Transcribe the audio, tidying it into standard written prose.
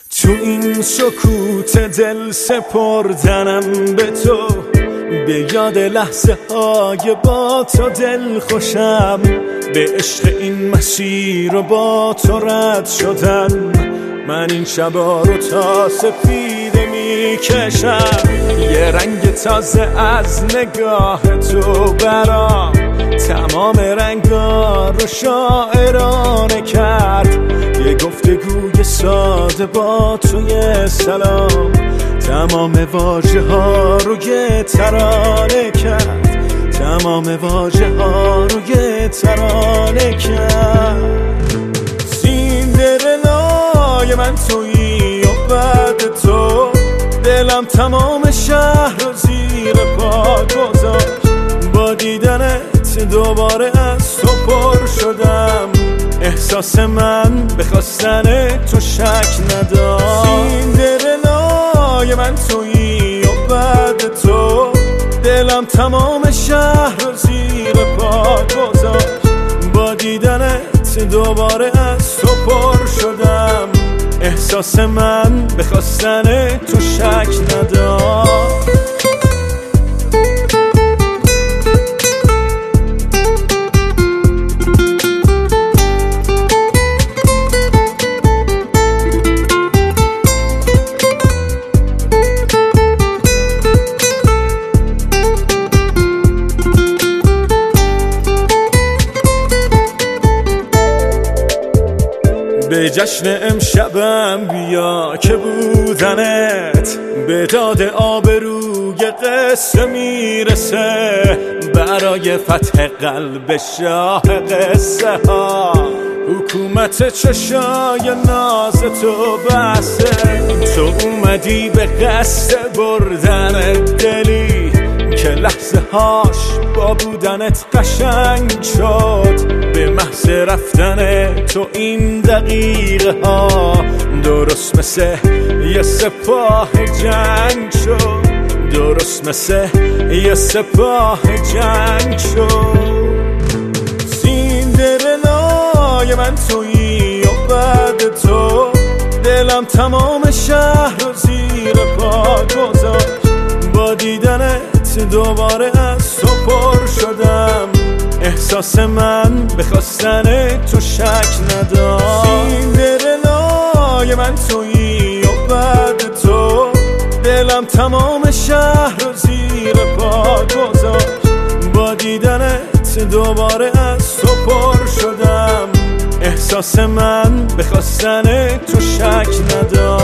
تو این سکوت دل سپردنم به تو، به یاد لحظه های با تو دل خوشم، به عشق این مسیر و با تو رد شدم. من این شبا رو تا سپیده میکشم، یه رنگ تازه از نگاه تو برام تمام رنگا رو شاعرانه کرد. یه گفتگوی ساده با توی سلام تمام واژه ها رو یه ترانه کرد، تمام واژه ها رو یه ترانه کرد. سیندرلای من تویی و بعد تو دلم تمام شهر رو زیر پا گذاشت. با دیدنت دوباره از تو پر شدم، احساس من به خواستن تو شک نداشت. سیندرلای من تویی و بعد تو دلم تمام شهر رو زیر پا گذاشت. با دیدنت دوباره از تو پر شدم، احساس من به خواستن تو شک نداشت. به جشن امشبم بیا که بودنت به داد آبروی قصه میرسه، برای فتح قلب شاه قصه ها حکومت چشای ناز تو بسه. تو اومدی به قصد بردن دلی که لحظه هاش با بودنت قشنگ شد. به محض رفتن تو این دقیقه ها درست مثل یه سپاه جنگ شد، درست مثل یه سپاه جنگ شد. سیندرلای من تویی و بعد تو دلم تمام شهر رو زیر پا گذاشت. با دیدنت دوباره از تو پر شدم، احساس من به خواستن تو شک نداشت. سیندرلای من تویی و بعد تو دلم تمام شهر رو زیر پا گذاشت. با دیدنت دوباره از تو پر شدم، احساس من به خواستن تو شک نداشت.